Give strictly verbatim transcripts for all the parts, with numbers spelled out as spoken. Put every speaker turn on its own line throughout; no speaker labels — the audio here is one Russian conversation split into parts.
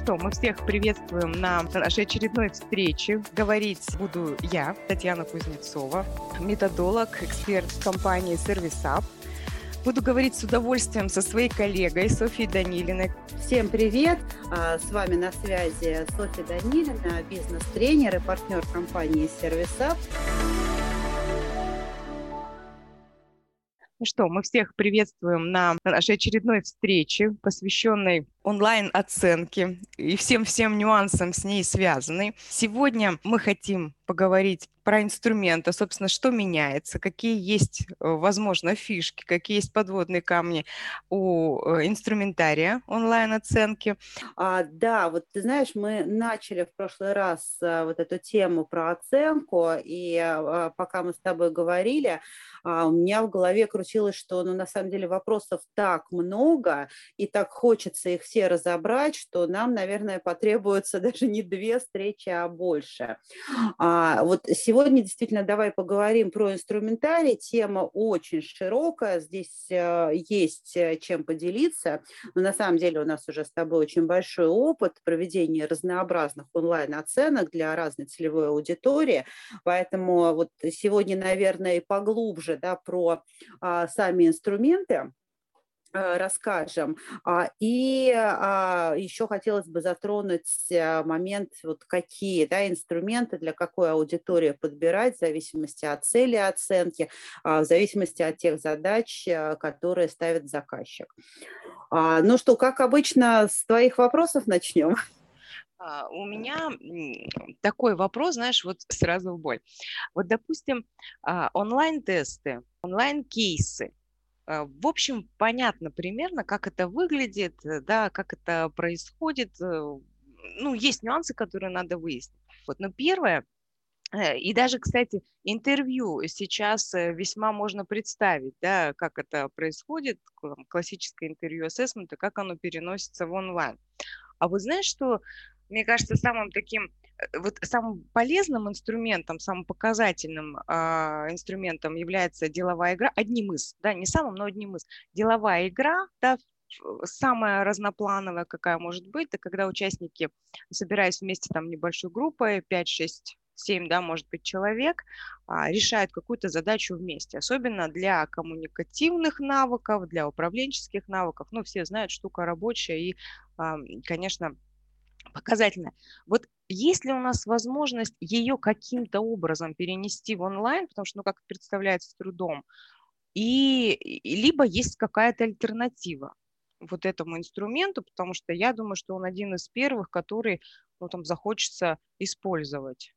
что, мы всех приветствуем на нашей очередной встрече. Говорить буду я, Татьяна Кузнецова, методолог, эксперт компании ServiceUp. Буду говорить с удовольствием со своей коллегой Софьей Данилиной.
Всем привет! С вами на связи Софья Данилина, бизнес-тренер и партнер компании ServiceUp.
Ну что, мы всех приветствуем на нашей очередной встрече, посвященной онлайн-оценке и всем-всем нюансам с ней связанной. Сегодня мы хотим поговорить про инструменты, собственно, что меняется, какие есть, возможно, фишки, какие есть подводные камни у инструментария онлайн-оценки.
А, да, вот ты знаешь, мы начали в прошлый раз а, вот эту тему про оценку, и а, пока мы с тобой говорили, а, у меня в голове крутилось, что ну, на самом деле вопросов так много, и так хочется их все разобрать, что нам, наверное, потребуется даже не две встречи, а больше. А, вот сегодня действительно давай поговорим про инструментарий. Тема очень широкая, здесь а, есть чем поделиться, но на самом деле у нас уже с тобой очень большой опыт проведения разнообразных онлайн-оценок для разной целевой аудитории, поэтому вот сегодня, наверное, и поглубже да, про а, сами инструменты расскажем. И еще хотелось бы затронуть момент, вот какие да, инструменты для какой аудитории подбирать в зависимости от цели оценки, в зависимости от тех задач, которые ставит заказчик. Ну что, как обычно, с твоих вопросов начнем?
У меня такой вопрос, знаешь, вот сразу в боль. Вот, допустим, онлайн-тесты, онлайн-кейсы. В общем, понятно примерно, как это выглядит, да, как это происходит. Ну, есть нюансы, которые надо выяснить. Вот, но первое, и даже, кстати, интервью сейчас весьма можно представить, да, как это происходит, классическое интервью ассессмента, как оно переносится в онлайн. А вот знаешь, что, мне кажется, самым таким, вот самым полезным инструментом, самым показательным э, инструментом является деловая игра, одним из, да, не самым, но одним из, деловая игра, да, самая разноплановая, какая может быть, это когда участники, собираясь вместе там небольшой группой, пять, шесть, семь, да, может быть, человек, решают какую-то задачу вместе. Особенно для коммуникативных навыков, для управленческих навыков. Ну, все знают, штука рабочая и, конечно, показательная. Вот есть ли у нас возможность ее каким-то образом перенести в онлайн, потому что, ну, как представляется, с трудом, и либо есть какая-то альтернатива вот этому инструменту, потому что я думаю, что он один из первых, который, ну, там, захочется использовать.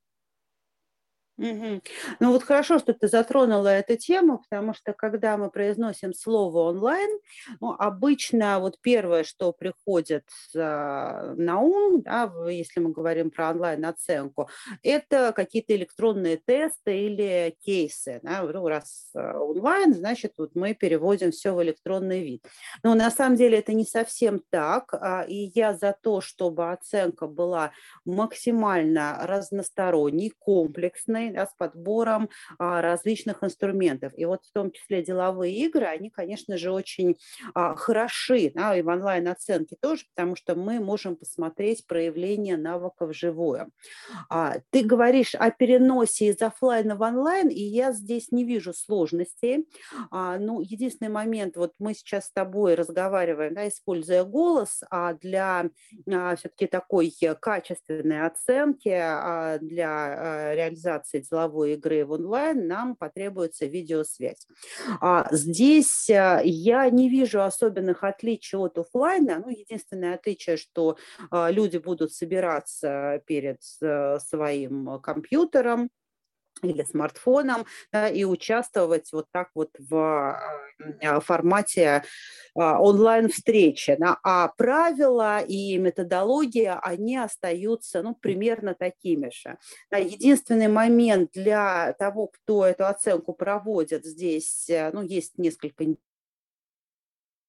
Угу. Ну вот хорошо, что ты затронула эту тему, потому что когда мы произносим слово онлайн, ну, обычно вот первое, что приходит а, на ум, да, если мы говорим про онлайн-оценку, это какие-то электронные тесты или кейсы. Да? Ну, раз онлайн, значит, вот мы переводим все в электронный вид. Но на самом деле это не совсем так, а, и я за то, чтобы оценка была максимально разносторонней, комплексной, да, с подбором а, различных инструментов. И вот в том числе деловые игры, они, конечно же, очень а, хороши, да, и в онлайн-оценке тоже, потому что мы можем посмотреть проявление навыков вживую. А, ты говоришь о переносе из офлайна в онлайн, и я здесь не вижу сложностей. А, ну, единственный момент, вот мы сейчас с тобой разговариваем, да, используя голос, а для а, все-таки такой качественной оценки, а, для а, реализации деловой игры в онлайн нам потребуется видеосвязь. А, здесь а, я не вижу особенных отличий от офлайна. Ну, единственное отличие, что а, люди будут собираться перед а, своим компьютером или смартфоном, да, и участвовать вот так вот в э, формате э, онлайн-встречи. Да. А правила и методология, они остаются ну, примерно такими же. Да. Единственный момент для того, кто эту оценку проводит, здесь ну, есть несколько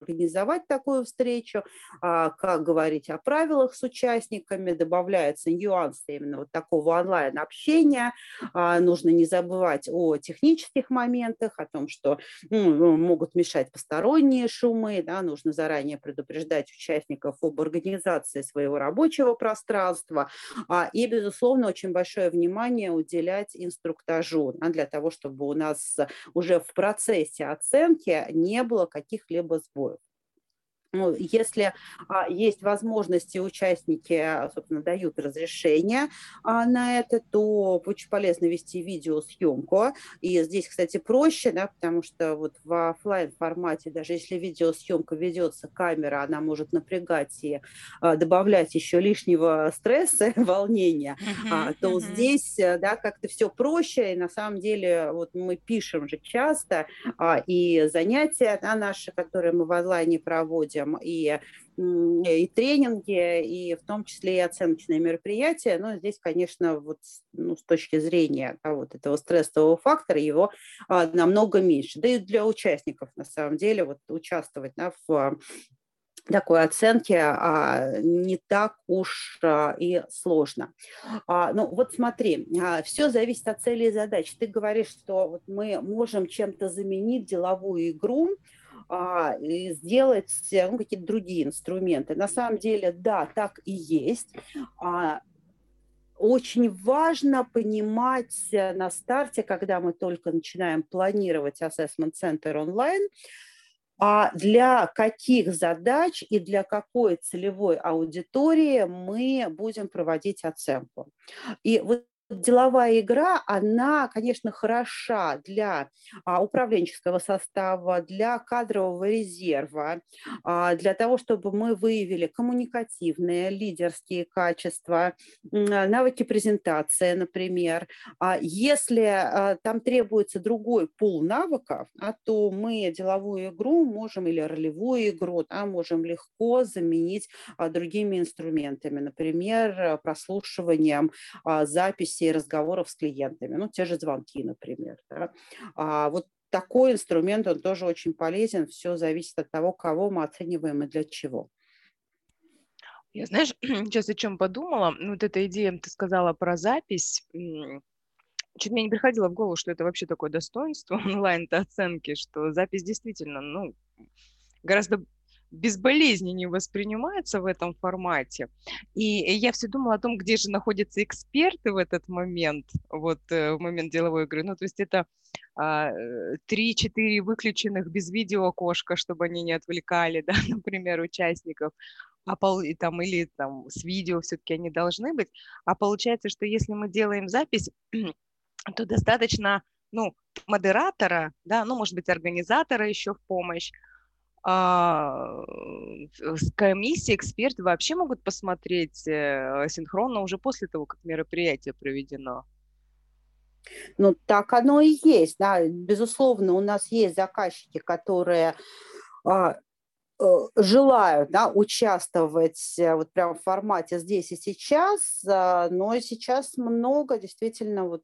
организовать такую встречу, как говорить о правилах с участниками, добавляются нюансы именно вот такого онлайн-общения. Нужно не забывать о технических моментах, о том, что ну, могут мешать посторонние шумы, да, нужно заранее предупреждать участников об организации своего рабочего пространства и, безусловно, очень большое внимание уделять инструктажу, да, для того, чтобы у нас уже в процессе оценки не было каких-либо сбоев. Ну, если а, есть возможности, участники, собственно, дают разрешение а, на это, то очень полезно вести видеосъемку. И здесь, кстати, проще, да, потому что вот в офлайн формате, даже если видеосъемка ведется, камера, она может напрягать и а, добавлять еще лишнего стресса, волнения, uh-huh, а, то uh-huh. здесь, да, как-то все проще. И на самом деле вот мы пишем же часто, а, и занятия, да, наши, которые мы в онлайне проводим, И, и тренинги, и в том числе и оценочные мероприятия. Но здесь, конечно, вот, ну, с точки зрения да, вот этого стрессового фактора его а, намного меньше. Да и для участников, на самом деле, вот участвовать да, в такой оценке а, не так уж а, и сложно. А, ну вот смотри, а, все зависит от цели и задач. Ты говоришь, что вот мы можем чем-то заменить деловую игру, а, и сделать ну, какие-то другие инструменты. На самом деле, да, так и есть. А, очень важно понимать на старте, когда мы только начинаем планировать Assessment Center онлайн, а для каких задач и для какой целевой аудитории мы будем проводить оценку. И вот деловая игра, она, конечно, хороша для а, управленческого состава, для кадрового резерва, а, для того, чтобы мы выявили коммуникативные, лидерские качества, навыки презентации, например. А если а, там требуется другой пул навыков, а, то мы деловую игру можем или ролевую игру да, можем легко заменить а, другими инструментами, например, прослушиванием а, записи разговоров с клиентами, ну, те же звонки, например. Да. А вот такой инструмент, он тоже очень полезен, все зависит от того, кого мы оцениваем и для чего.
Я, знаешь, сейчас о чем подумала, вот эта идея, ты сказала про запись, чуть мне не приходило в голову, что это вообще такое достоинство онлайн-оценки, что запись действительно, ну, гораздо безболезненнее воспринимается в этом формате. И я все думала о том, где же находятся эксперты в этот момент, вот в момент деловой игры. Ну, то есть это три-четыре выключенных без видео окошка, чтобы они не отвлекали, да, например, участников. А пол, и там, или там с видео все-таки они должны быть. А получается, что если мы делаем запись, то достаточно, ну, модератора, да, ну, может быть, организатора еще в помощь, а, комиссии, эксперты вообще могут посмотреть синхронно уже после того, как мероприятие проведено.
Ну, так оно и есть, да, безусловно, у нас есть заказчики, которые а, желают да, участвовать вот прям в формате здесь и сейчас, но сейчас много действительно вот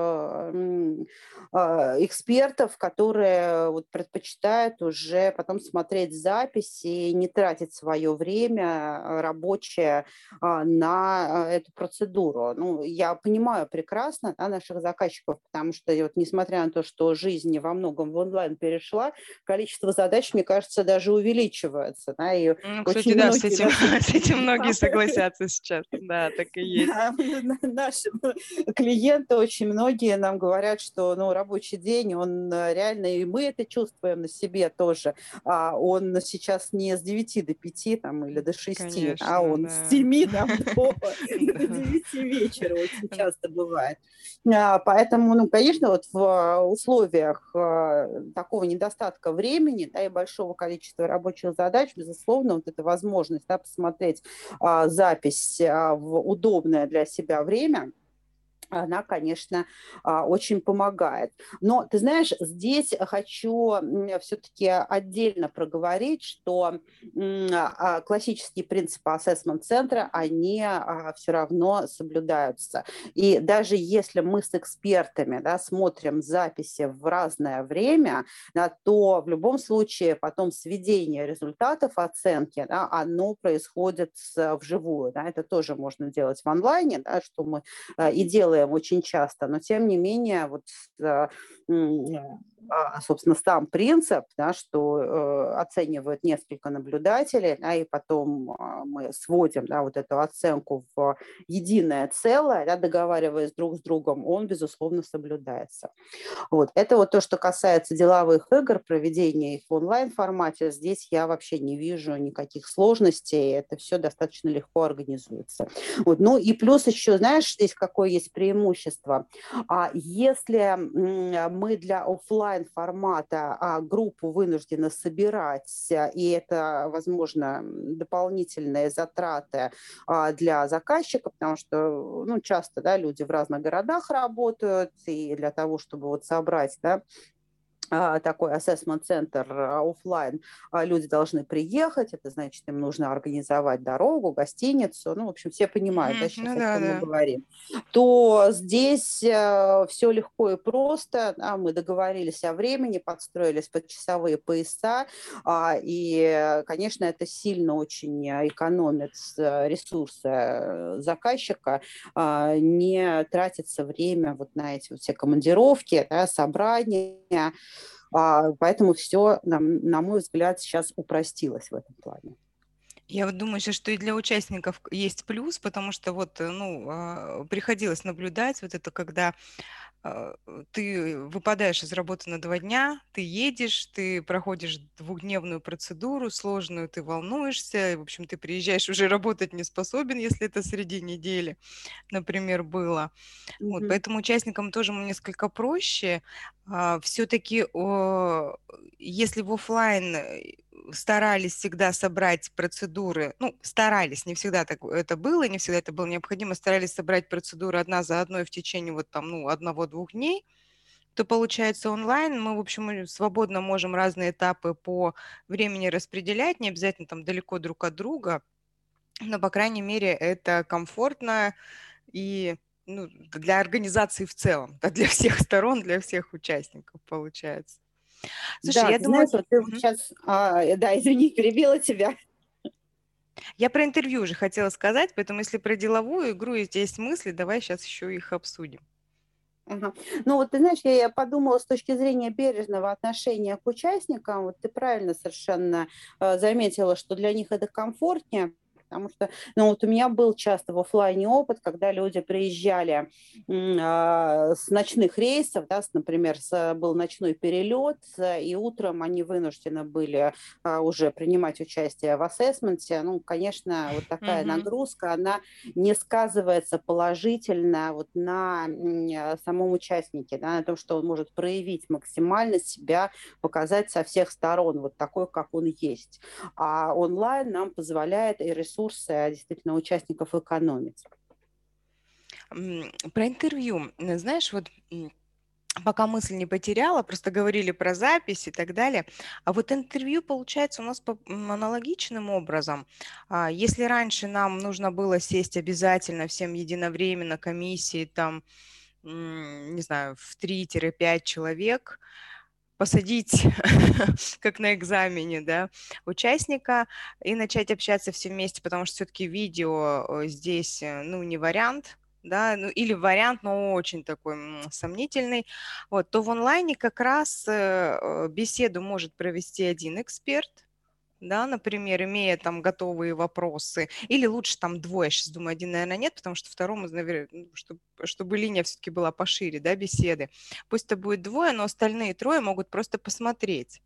экспертов, которые вот предпочитают уже потом смотреть запись и не тратить свое время рабочее на эту процедуру. Ну, я понимаю прекрасно да, наших заказчиков, потому что вот несмотря на то, что жизнь во многом в онлайн перешла, количество задач, мне кажется, даже увеличивается. Да, и
ну, кстати, да, с этим, наши... с этим многие согласятся сейчас. Да, так и есть.
Да, наши клиенты очень многие нам говорят, что ну, рабочий день, он реально, и мы это чувствуем на себе тоже, а он сейчас не с девяти до пяти там, или до шести, Конечно, а он да. с семи там, до девяти вечера очень часто бывает. Поэтому, ну, конечно, вот в условиях такого недостатка времени да, и большого количества рабочих задач, безусловно, вот эта возможность да, посмотреть а, запись а, в удобное для себя время, она, конечно, а, очень помогает. Но ты знаешь, здесь хочу все-таки отдельно проговорить, что м, а, классические принципы ассессмент-центра, они все равно соблюдаются. И даже если мы с экспертами, да, смотрим записи в разное время, да, то в любом случае потом сведение результатов оценки, да, оно происходит с- вживую. Да. Это тоже можно делать в онлайне, да, что мы э, и делаем очень часто, но тем не менее, вот, э, м, а, собственно, сам принцип, да, что э, оценивают несколько наблюдателей, да, и потом а, мы сводим, да, вот эту оценку в единое целое, да, договариваясь друг с другом, он, безусловно, соблюдается. Вот. Это вот то, что касается деловых игр, проведения их в онлайн-формате. Здесь я вообще не вижу никаких сложностей. Это все достаточно легко организуется. Вот. Ну и плюс еще, знаешь, здесь какое есть преимущество. А если мы для офлайн формата а, группу вынуждены собирать, и это, возможно, дополнительные затраты а, для заказчика, потому что ну, часто да, люди в разных городах работают, и для того, чтобы вот собрать да, а, такой ассессмент-центр офлайн, люди должны приехать, это значит, им нужно организовать дорогу, гостиницу, ну, в общем, все понимают, да,
Мгм.
сейчас
Ну
о
да,
чем мы
да.
говорим, то здесь э, все легко и просто, да, мы договорились о времени, подстроились под часовые пояса, а, и, конечно, это сильно очень экономит э, ресурсы э, заказчика, а, не тратится время вот на эти вот все командировки, да, собрания, а, поэтому все, на, на мой взгляд, сейчас упростилось в этом плане.
Я вот думаю сейчас, что и для участников к- есть плюс, потому что вот, э, ну, а, приходилось наблюдать вот это, когда а, ты выпадаешь из работы на два дня, ты едешь, ты проходишь двухдневную процедуру сложную, ты волнуешься, и, в общем, ты приезжаешь уже работать не способен, если это среди недели, например, было. Вот,
Мгм.
поэтому участникам тоже несколько проще. Все-таки, если в оффлайн э, старались всегда собрать процедуры, ну, старались, не всегда так это было, не всегда это было необходимо, старались собрать процедуры одна за одной в течение вот там, ну, одного-двух дней, то получается онлайн мы, в общем, и свободно можем разные этапы по времени распределять, не обязательно там далеко друг от друга, но, по крайней мере, это комфортно, и ну, для организации в целом, да, для всех сторон, для всех участников получается. Слушай,
Да,
я
ты знаешь,
думаю,
вот ты вот
мгм.
сейчас, а, да, извини, перебила тебя.
Я про интервью уже хотела сказать, поэтому если про деловую игру и есть мысли, давай сейчас еще их обсудим.
Ага. Ну вот ты знаешь, я, я подумала с точки зрения бережного отношения к участникам, вот ты правильно совершенно э, заметила, что для них это комфортнее, потому что, ну вот у меня был часто в оффлайне опыт, когда люди приезжали м, а, с ночных рейсов, да, с, например, с, был ночной перелет, э, и утром они вынуждены были а, уже принимать участие в ассессменте. Ну, конечно, вот такая
Мгм.
нагрузка, она не сказывается положительно вот на м, самом участнике, да, на том, что он может проявить максимально себя, показать со всех сторон, вот такой, как он есть. А онлайн нам позволяет и ресурсы а, действительно участников экономить.
М, Про интервью. Э, Знаешь, вот м, пока мысль не потеряла, просто говорили про запись и так далее. А вот интервью получается у нас по м, аналогичным образом. А, Если раньше нам нужно было сесть обязательно всем единовременно, комиссии там, м, не знаю, в три-пять человек, посадить, как на экзамене, да, участника и начать общаться все вместе, потому что все-таки видео э, здесь, э, ну, не вариант, да, ну, или вариант, но очень такой м, сомнительный, вот, то в онлайне как раз э, э, беседу может провести один эксперт, да, например, имея там готовые вопросы, или лучше там двое, сейчас думаю, один, наверное, нет, потому что второму, наверное, чтобы, чтобы линия все-таки была пошире, да, беседы. Пусть это будет двое, но остальные трое могут просто посмотреть.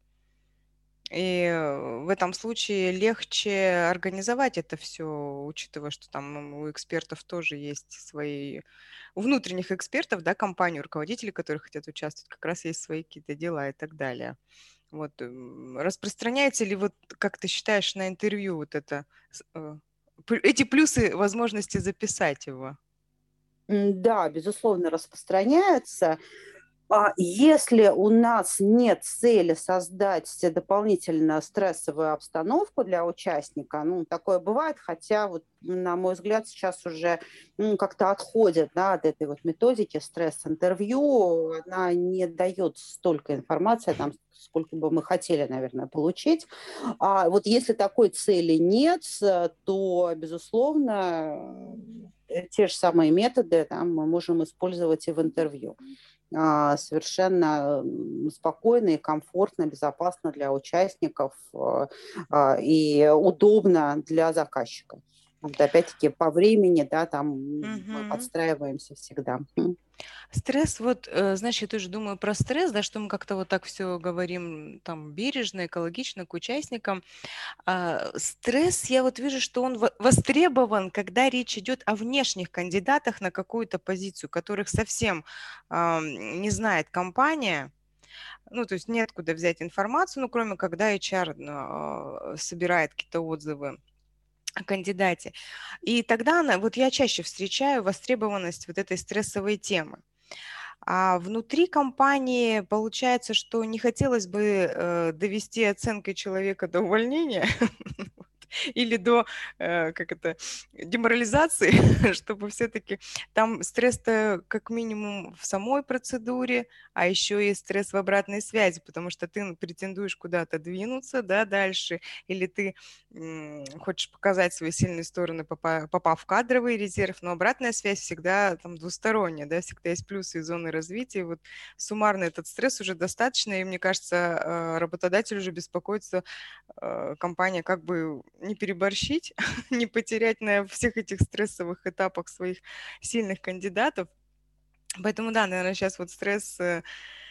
И э, в этом случае легче организовать это все, учитывая, что там у экспертов тоже есть свои, у внутренних экспертов, да, компании, руководители, которые хотят участвовать, как раз есть свои какие-то дела и так далее. Вот, м, распространяется ли вот, как ты считаешь, на интервью вот это, с- э, п- эти плюсы возможности записать его?
М, Да, безусловно, распространяется. А если у нас нет цели создать дополнительно стрессовую обстановку для участника, ну, такое бывает, хотя, вот, на мой взгляд, сейчас уже м, как-то отходят, да, от этой вот методики стресс-интервью, она не дает столько информации, там, сколько бы мы хотели, наверное, получить. А вот если такой цели нет, э, то, безусловно, э, те же самые методы, да, мы можем использовать и в интервью. А, совершенно м, спокойно и комфортно, безопасно для участников, э, а, и удобно для заказчика. Вот опять-таки по времени, да, там м, мы
Мгм.
подстраиваемся всегда. М.
Стресс, вот, э, знаешь, я тоже думаю про стресс, да, что мы как-то вот так все говорим там бережно, экологично к участникам. А, стресс, я вот вижу, что он во- востребован, когда речь идет о внешних кандидатах на какую-то позицию, которых совсем ам, не знает компания. Ну, то есть неоткуда взять информацию, ну, кроме когда эйч ар а, собирает какие-то отзывы о кандидате. И тогда она, вот я чаще встречаю востребованность вот этой стрессовой темы. А внутри компании получается, что не хотелось бы э, довести оценкой человека до увольнения вот, или до, э, как это, деморализации, чтобы все-таки там стресс-то как минимум в самой процедуре, а еще и стресс в обратной связи, потому что ты претендуешь куда-то двинуться, да, дальше, или ты м, хочешь показать свои сильные стороны, попа- попав в кадровый резерв, но обратная связь всегда там двусторонняя, да, всегда есть плюсы и зоны развития. Вот суммарно этот стресс уже достаточно, и мне кажется, э, работодатель уже беспокоится, э, компания, как бы не переборщить, не потерять на всех этих стрессовых этапах своих сильных кандидатов. Поэтому да, наверное, сейчас вот стресс э,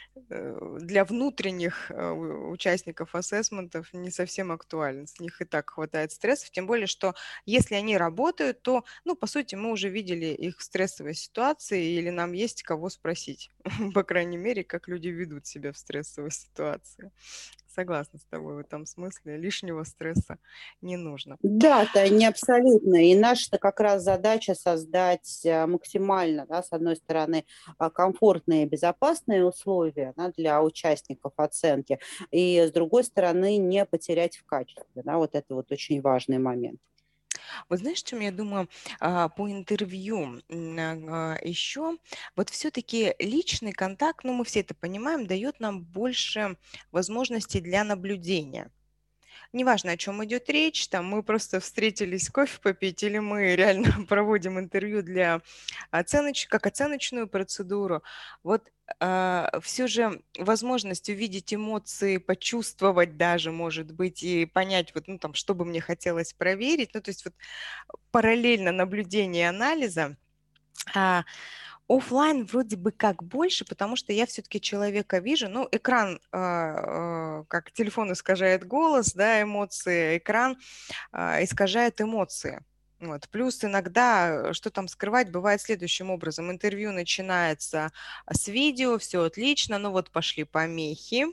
э, для внутренних э, у- участников ассессментов не совсем актуален. С них и так хватает стрессов, тем более, что если они работают, то, ну, по сути, мы уже видели их в стрессовой ситуации, или нам есть кого спросить, по крайней мере, как люди ведут себя в стрессовой ситуации. Согласна с тобой в этом смысле. Лишнего стресса не нужно.
Да, это не абсолютно. И наша как раз задача создать э, максимально, да, с одной стороны, а, комфортные и безопасные условия, да, для участников оценки, и с другой стороны, не потерять в качестве. Да, вот это вот очень важный момент.
Вот знаешь, чем я думаю, а, по интервью м, а, еще? Вот все-таки личный контакт, ну мы все это понимаем, дает нам больше возможностей для наблюдения. Неважно, о чем идет речь, там мы просто встретились кофе попить, или мы реально проводим интервью для оценоч... как оценочную процедуру. Вот все же возможность увидеть эмоции, почувствовать даже, может быть, и понять, вот, ну, там, что бы мне хотелось проверить. Ну, то есть вот параллельно наблюдения и анализа. А, оффлайн вроде бы как больше, потому что я все-таки человека вижу. Ну, экран, а, а, как телефон искажает голос, да, эмоции, экран а, искажает эмоции. Вот. Плюс иногда, э, что там скрывать, бывает следующим образом. Интервью начинается с видео, все отлично, ну вот пошли помехи,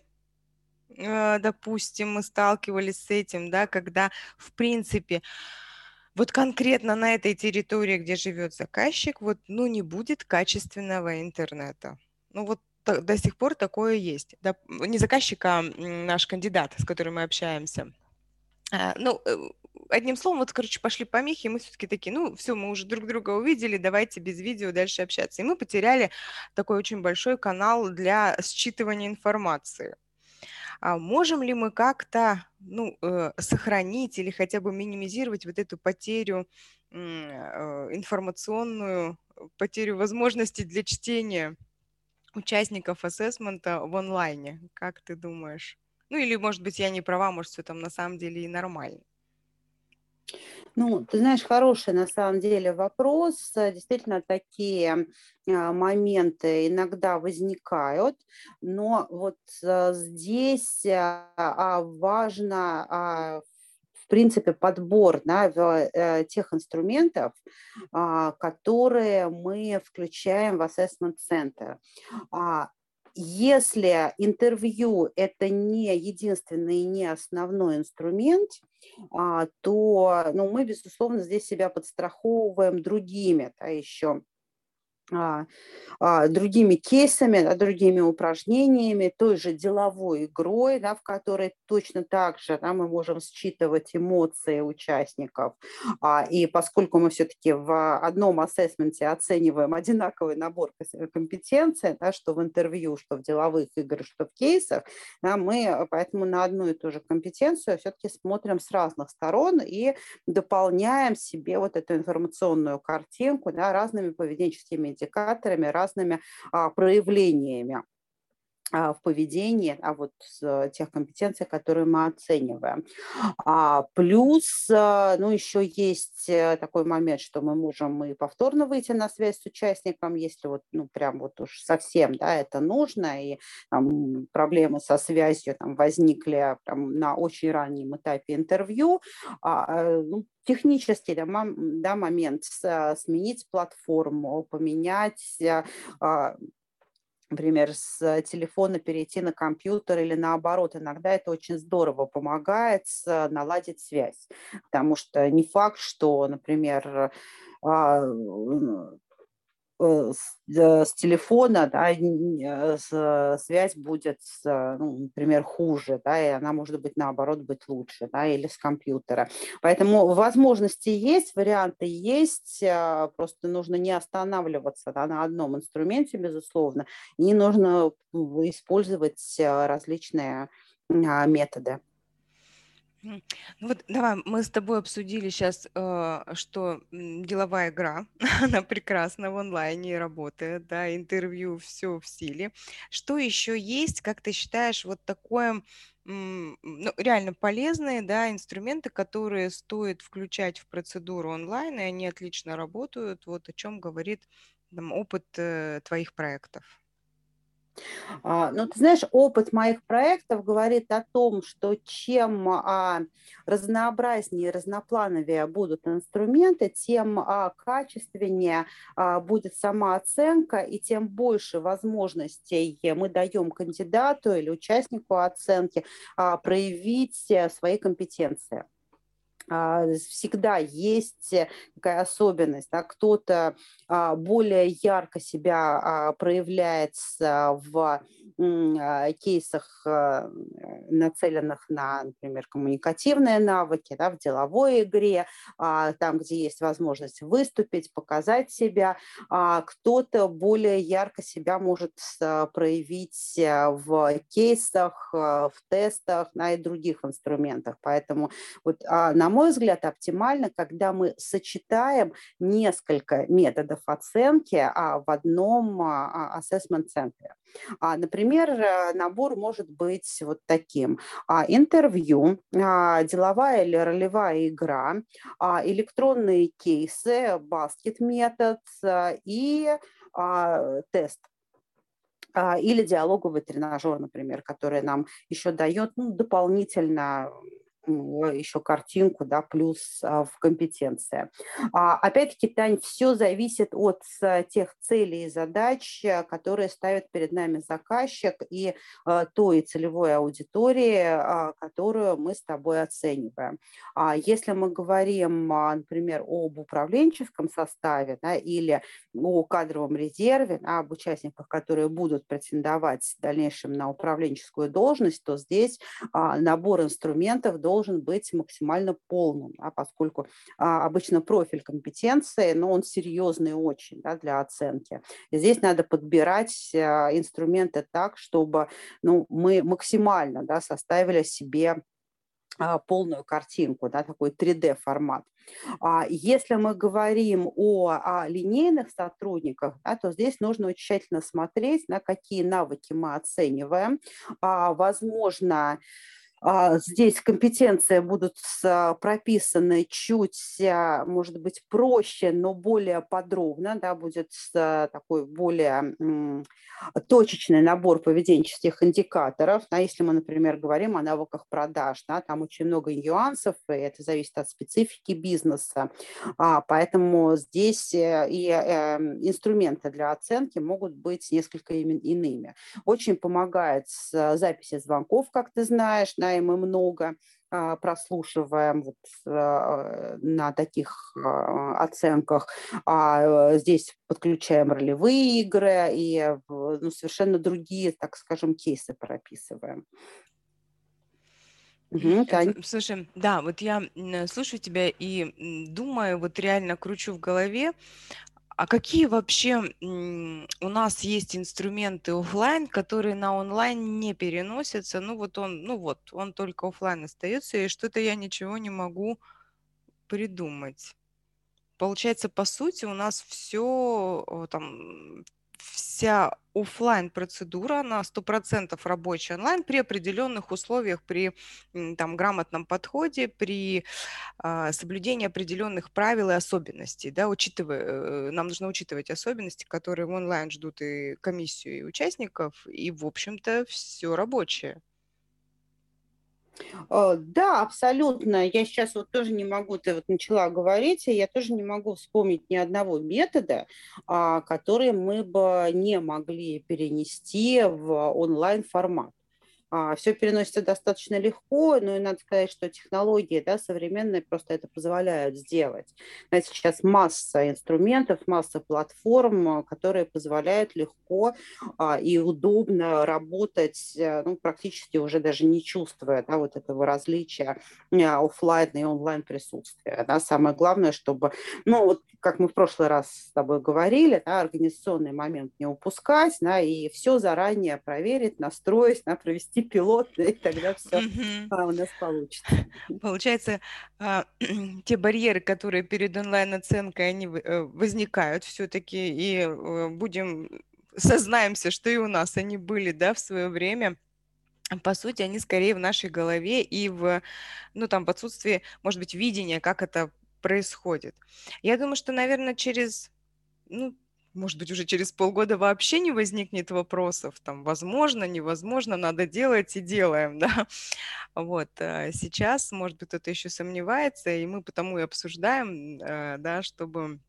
э, допустим, мы сталкивались с этим, да, когда, в принципе, вот конкретно на этой территории, где живет заказчик, вот, ну, не будет качественного интернета. Ну, вот та- до сих пор такое есть. Да, не заказчик, а м, наш кандидат, с которым мы общаемся. А, ну, э, одним словом, вот, короче, пошли помехи, и мы все-таки такие, ну, все, мы уже друг друга увидели, давайте без видео дальше общаться. И мы потеряли такой очень большой канал для считывания информации. А можем ли мы как-то, ну, э, сохранить или хотя бы минимизировать вот эту потерю м, э, информационную, э, потерю возможностей для чтения участников ассессмента в онлайне? Как ты думаешь? Ну или, может быть, я не права, может, все там на самом деле и нормально.
Ну, ты знаешь, хороший на самом деле вопрос. Э, Действительно, такие а, моменты иногда возникают, но вот а, здесь а, а, важно, а, в принципе, подбор, да, в, э, тех инструментов, а, которые мы включаем в assessment center. А, Если интервью – это не единственный и не основной инструмент, а, то, ну, мы, безусловно, здесь себя подстраховываем другими, да, еще а, а, другими кейсами, да, другими упражнениями, той же деловой игрой, да, в которой точно так же, да, мы можем считывать эмоции участников. А, и поскольку мы все-таки в одном ассессменте оцениваем одинаковый набор кос- компетенций, да, что в интервью, что в деловых играх, что в кейсах, да, мы э, поэтому на одну и ту же компетенцию все-таки смотрим с разных сторон и дополняем себе вот эту информационную картинку, да, разными поведенческими индикаторами, разными а, проявлениями а, в поведении, а вот с тех компетенций, которые мы оцениваем. А, плюс, а, ну, еще есть э, такой момент, что мы можем и повторно выйти на связь с участником, если вот, ну, прям вот уж совсем, да, это нужно, и там, проблемы со связью там, возникли прям на очень раннем этапе интервью. А, э, ну, технический да, мом- да, момент с- сменить платформу, поменять а, а, например, с телефона перейти на компьютер или наоборот. Иногда это очень здорово помогает с- наладить связь, потому что не факт, что, например, а, э, с, э, с телефона, да, н- э, с- э, связь будет, с, э, ну, например, хуже, да, и она может быть наоборот быть лучше, да, или с компьютера. Поэтому возможности есть, варианты есть, а, просто нужно не останавливаться, да, на одном инструменте, безусловно, и нужно м, использовать а, различные а, методы.
Мгм. Ну вот давай, мы с тобой обсудили сейчас, что м, деловая игра, она прекрасна в онлайне работает, да, интервью, все в силе. Что еще есть, как ты считаешь, вот такое, м, ну, реально полезные, да, инструменты, которые стоит включать в процедуру онлайн, и они отлично работают, вот о чем говорит там, опыт э, твоих проектов?
А, Ну, ты знаешь, опыт моих проектов говорит о том, что чем а, разнообразнее, разноплановее будут инструменты, тем а, качественнее а, будет сама оценка, и тем больше возможностей мы даем кандидату или участнику оценки а, проявить э, свои компетенции. А, всегда есть э, такая особенность, да, кто-то а, более ярко себя а, проявляется в м, а, кейсах, а, нацеленных на, например, коммуникативные навыки, да, в деловой игре, а, там, где есть возможность выступить, показать себя. А кто-то более ярко себя может а, проявить а, в кейсах, а, в тестах, да, и других инструментах. Поэтому вот, а, на мой взгляд, оптимально, когда мы сочетаем несколько методов оценки а, в одном а, ассессмент-центре. А, например, э, набор может быть вот таким. А, интервью, а, деловая или ролевая игра, а, электронные кейсы, баскет-метод а, и а, тест. А, или диалоговый тренажер, например, который нам еще дает ну, дополнительно м, еще картинку, да, плюс а, в компетенции. А, опять-таки, Тань, все зависит от а, тех целей и задач, а, которые ставит перед нами заказчик и а, той целевой аудитории, а, которую мы с тобой оцениваем. А если мы говорим, а, например, об управленческом составе, да, или о кадровом резерве, да, об участниках, которые будут претендовать в дальнейшем на управленческую должность, то здесь а, набор инструментов должен быть максимально полным, да, поскольку а, обычно профиль компетенции, но он серьезный очень, да, для оценки. И здесь надо подбирать а, инструменты так, чтобы ну, мы максимально, да, составили себе а, полную картинку, да, такой три дэ формат. А если мы говорим о, о линейных сотрудниках, да, то здесь нужно очень тщательно смотреть, на какие навыки мы оцениваем. А, возможно, а, здесь компетенции будут с- прописаны чуть, а, может быть, проще, но более подробно, да, будет с- такой более м, точечный набор поведенческих индикаторов. А если мы, например, говорим о навыках продаж, да, там очень много нюансов, и это зависит от специфики бизнеса. А, поэтому здесь э, и э, инструменты для оценки могут быть несколько имен- иными. Очень помогает с записи звонков, как ты знаешь, да, да, и мы много а, прослушиваем вот, а, на таких а, оценках. А, э, здесь подключаем ролевые игры и э, в- ну, совершенно другие, так скажем, кейсы прописываем. Мгм,
Э,
Тань.
с Слушай, да, вот я, м, слушаю тебя и, м, думаю, вот реально кручу в голове, а какие вообще, м, у нас есть инструменты оффлайн, которые на онлайн не переносятся? Ну вот он, ну вот, он только оффлайн остается, и что-то я ничего не могу придумать. Получается, по сути, у нас все там, вся оффлайн процедура, она сто процентов рабочая онлайн при определенных условиях, при, м, там грамотном подходе, при, а, соблюдении определенных правил и особенностей, да. Учитывая, э, нам нужно учитывать особенности, которые в онлайн ждут и комиссию, и участников, и, в общем-то, все рабочее.
Э, Да, абсолютно. Я сейчас вот тоже не могу, ты вот начала говорить, и я тоже не могу вспомнить ни одного метода, а, который мы бы не могли перенести в онлайн-формат. Все переносится достаточно легко, но и надо сказать, что технологии, да, современные просто это позволяют сделать. Знаете, сейчас масса инструментов, масса платформ, а, которые позволяют легко а, и удобно работать, э, ну, практически уже даже не чувствуя, да, вот этого различия а, оффлайн и онлайн присутствия. Да. Самое главное, чтобы, ну, вот как мы в прошлый раз с тобой говорили, да, организационный момент не упускать, да, и все заранее проверить, настроить, да, провести пилот, да, и тогда все
Мгм.
у нас получится.
Получается, а, те барьеры, которые перед онлайн-оценкой, они вы- э, возникают все-таки, и э, будем сознаемся, что и у нас они были, да, в свое время. По сути, они скорее в нашей голове и в, ну, там, в отсутствии, может быть, видения, как это происходит. Я думаю, что, наверное, через, ну, может быть, уже через полгода вообще не возникнет вопросов, там, возможно, невозможно, надо делать и делаем, да. Вот, а сейчас, может быть, кто-то еще сомневается, и мы потому и обсуждаем, э, да, чтобы,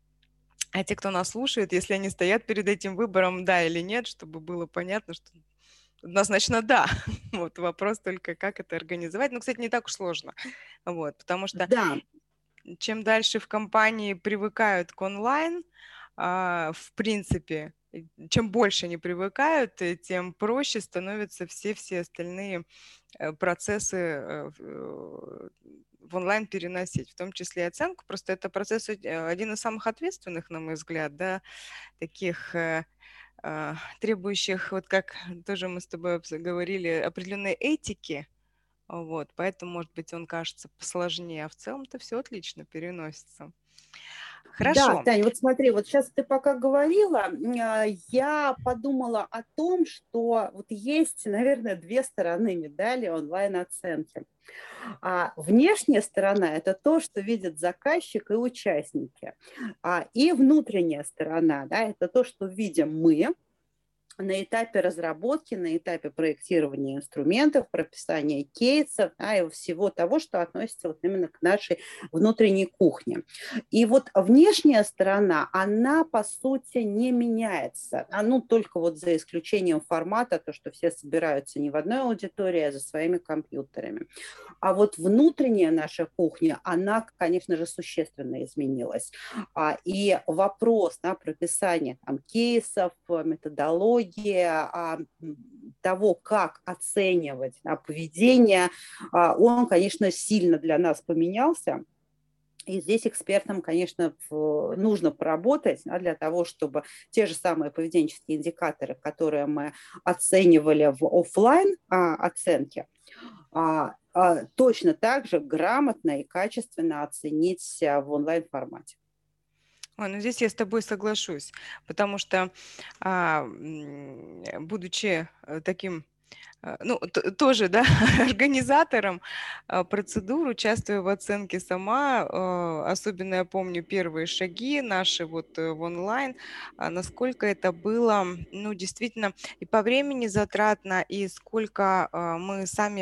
а те, кто нас слушает, если они стоят перед этим выбором, да или нет, чтобы было понятно, что однозначно да. Вот вопрос только, как это организовать. Ну, кстати, не так уж сложно. Вот, потому что
Да,
чем дальше в компании привыкают к онлайн, а, в принципе, и чем больше они привыкают, э, тем проще становятся все-все остальные э, процессы э, в э, в онлайн переносить, в том числе и оценку. Просто это процесс од- э, один из самых ответственных, на мой взгляд, да, таких э, а, требующих, вот как тоже мы с тобой обс- говорили, определенной этики. Вот, поэтому, может быть, он кажется посложнее, а в целом-то все отлично переносится.
да,
Хорошо.
Таня, вот смотри, вот сейчас ты пока говорила, а, я подумала о том, что вот есть, наверное, две стороны медали онлайн-оценки. А внешняя сторона – это то, что видят заказчик и участники. А, и внутренняя сторона, да, это то, что видим мы, на этапе разработки, на этапе проектирования инструментов, прописания кейсов, да, и всего того, что относится вот именно к нашей внутренней кухне. И вот внешняя сторона, она по сути не меняется, а, ну только вот за исключением формата, то, что все собираются не в одной аудитории, а за своими компьютерами. А вот внутренняя наша кухня, она, конечно же, существенно изменилась. А, И вопрос да, прописания там, кейсов, методологии, а, того, как оценивать да, поведение, а, он, конечно, сильно для нас поменялся. И здесь экспертам, конечно, нужно поработать да, для того, чтобы те же самые поведенческие индикаторы, которые мы оценивали в офлайн а, оценке, а, а, точно так же грамотно и качественно оценить а, в онлайн-формате.
Ой, ну здесь я с тобой соглашусь, потому что, а, м, будучи э, таким А, ну, т тоже, да, организатором, а, процедур, участвую в оценке сама. А, особенно я помню первые шаги наши вот, э, в онлайн, а, насколько это было, ну, действительно и по времени затратно, и сколько, а, мы сами,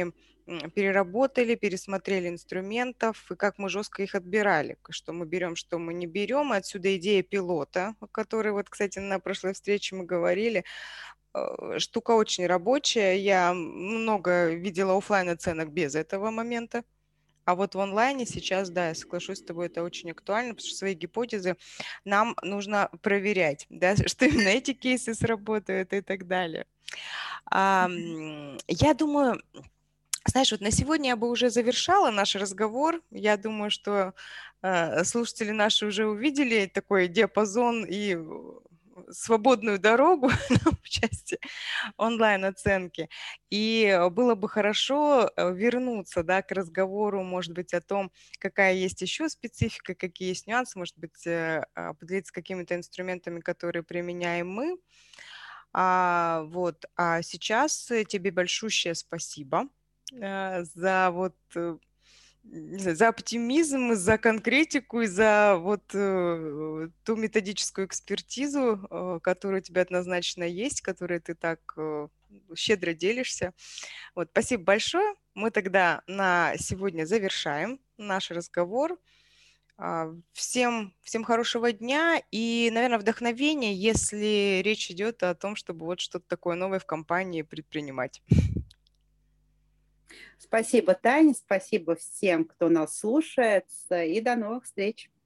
переработали, пересмотрели инструментов, и как мы жестко их отбирали, что мы берем, что мы не берем. И отсюда идея пилота, о которой вот, кстати, на прошлой встрече мы говорили. Штука очень рабочая. Я много видела офлайн оценок без этого момента. А вот в онлайне сейчас, да, я соглашусь с тобой, это очень актуально, потому что свои гипотезы нам нужно проверять, да, что именно эти кейсы сработают и так далее. А, я думаю, знаешь, вот на сегодня я бы уже завершала наш разговор. Я думаю, что э, слушатели наши уже увидели такой диапазон и свободную дорогу в части онлайн-оценки. И было бы хорошо вернуться, да, к разговору, может быть, о том, какая есть еще специфика, какие есть нюансы, может быть, э, а, поделиться какими-то инструментами, которые применяем мы. А, вот. А сейчас э, тебе большущее спасибо э, за вот э, не знаю, за оптимизм, за конкретику и за вот э, ту методическую экспертизу, э, которая у тебя однозначно есть, которой ты так э, щедро делишься. Вот, спасибо большое. Мы тогда на сегодня завершаем наш разговор. А, Всем, всем хорошего дня и, наверное, вдохновения, если речь идет о том, чтобы вот что-то такое новое в компании предпринимать.
Спасибо, Таня, спасибо всем, кто нас слушает, и до новых встреч.